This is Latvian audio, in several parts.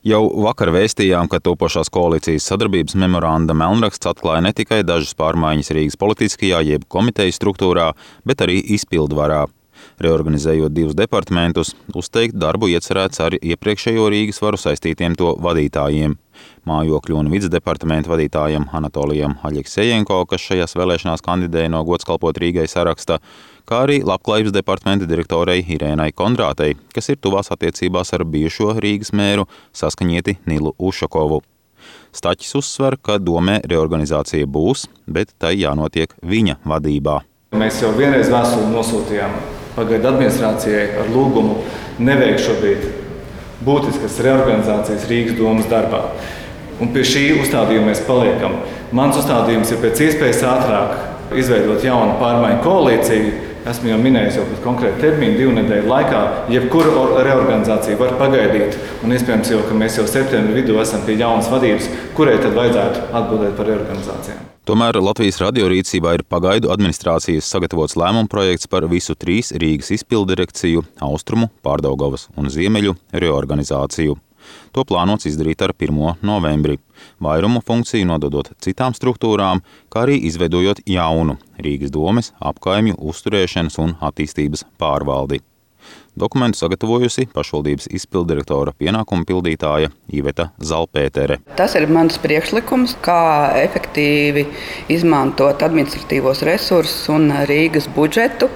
Jau vakar vēstījām, ka topošās koalīcijas sadarbības memoranda melnraksts atklāja ne tikai dažas pārmaiņas Rīgas politiskajā jeb komiteju struktūrā, bet arī izpildvarā. Reorganizējot divus departamentus, uzteikt darbu iecerēts ar iepriekšējo Rīgas varu saistītiem to vadītājiem. Mājokļu un vides departamenta vadītājam Anatolijam Aļeksejenko, kas šajās vēlēšanās kandidēja no Godskalpot Rīgai saraksta, kā arī labklājības departamenta direktorei Irēnai Kondrātei, kas ir tuvās attiecībās ar bijušo Rīgas mēru Saskaņieti Nilu Ušakovu. Staķis uzsver, ka domē reorganizācija būs, bet tai jānotiek viņa vadībā. Mēs jau vienreiz vēstuli nosūtījām pagaidu administrācijai ar lūgumu neveikt šobrīd būtiskas reorganizācijas Rīgas domas darbā. Un pie šī uzstādījuma mēs paliekam. Mans uzstādījums ir pēc iespējas ātrāk izveidot jaunu pārmaiņu koalīciju. Esmu jau minējis jau pēc konkrēta termiņa 2 nedēļu laikā. Jebkura reorganizācija var pagaidīt. Un iespējams jau, ka mēs jau septembra vidū esam pie jaunas vadības, kurai tad vajadzētu atbildēt par reorganizācijām. Tomēr Latvijas radio rīcībā ir pagaidu administrācijas sagatavots lēmuma projekts par visu 3 Rīgas izpilddirekciju, Austrumu, Pārdaugavas un Ziemeļu reorganizāciju. To plānots izdarīt ar 1. novembri. Vairumu funkciju nododot citām struktūrām, kā arī izveidojot jaunu Rīgas domes, apkaimju, uzturēšanas un attīstības pārvaldi. Dokumentu sagatavojusi pašvaldības izpilddirektora pienākumu pildītāja Iveta Zalpētere. Tas ir mans priekšlikums, kā efektīvi izmantot administratīvos resursus un Rīgas budžetu,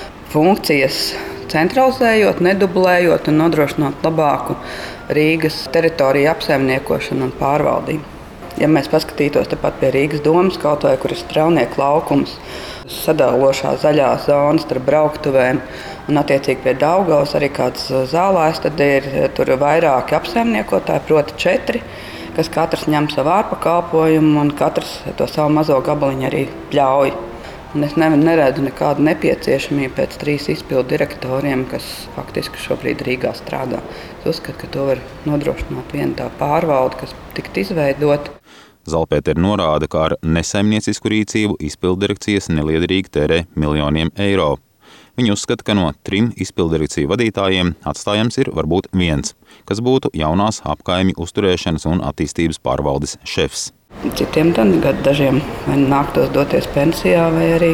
funkcijas centralizējot, nedublējot un nodrošinot labāku Rīgas teritoriju apsaimniekošanu un pārvaldību. Ja mēs paskatītos tepat pie Rīgas domas, kaut vai kur ir Strelnieku laukums, sadalošā zaļā zona starp brauktuvēm un attiecīgi pie Daugavas arī kāds zālājs, tad ir tur vairāki apsaimniekotāji, proti 4, kas katrs ņem savu ārpakalpojumu un katrs to savu mazo gabaliņu arī pļauj. Un es neredzu nekādu nepieciešamību pēc 3 izpildu direktoriem, kas faktiski šobrīd Rīgā strādā. Es uzskatu, ka to var nodrošināt viena tā pārvalde, kas tikt izveidota. Zalpētere norāda, ka ar nesaimniecisku rīcību izpilddirekcijas neliederīgi tērē miljoniem eiro. Viņi uzskata, ka no 3 izpilddirekciju vadītājiem atstājams ir varbūt 1, kas būtu jaunās apkaimju uzturēšanas un attīstības pārvaldes šefs. Citiem dažiem nāktos doties pensijā vai arī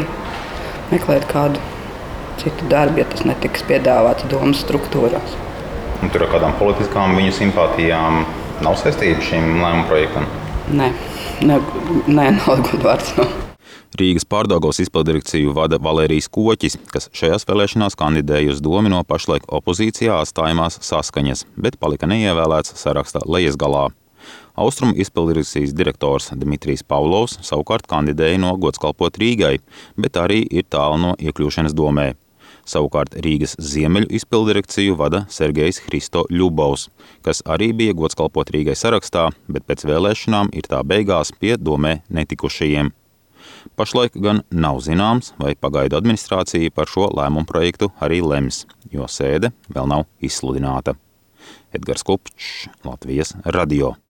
meklēt kādu citu darbu, ja tas netiks piedāvāts domas struktūrās. Un tur ar kādām politiskām viņu simpātijām nav saistība šim lēmuma projektam? Nē, nav godvārds. Rīgas Pārdaugavas izpilddirekciju vada Valērijas Koķis, kas šajās vēlēšanās kandidēja uz domi no pašlaik opozīcijā atstājamās Saskaņas, bet palika neievēlēts saraksta lejasgalā. Austrumu izpilddirekcijas direktors Dmitrijs Pavlovs savukārt kandidēja no Godskalpot Rīgai, bet arī ir tālu no iekļūšanas domē. Savukārt Rīgas Ziemeļu izpilddirekciju vada Sergejs Hristo Ļubovs, kas arī bija Godskalpot Rīgai sarakstā, bet pēc vēlēšanām ir tā beigās pie domē netikušajiem. Pašlaik gan nav zināms, vai pagaidu administrācija par šo lēmumu projektu arī lems, jo sēde vēl nav izsludināta. Edgars Kupčs, Latvijas radio.